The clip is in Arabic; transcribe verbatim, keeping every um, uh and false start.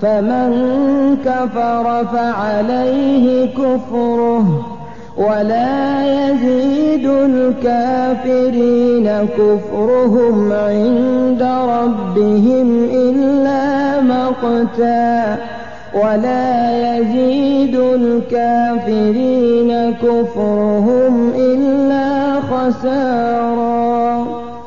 فمن كفر فعليه كفره ولا يزيد الكافرين كفرهم عند ربهم إلا مقتا ولا يزيد الكافرين كفرهم إلا خسارا.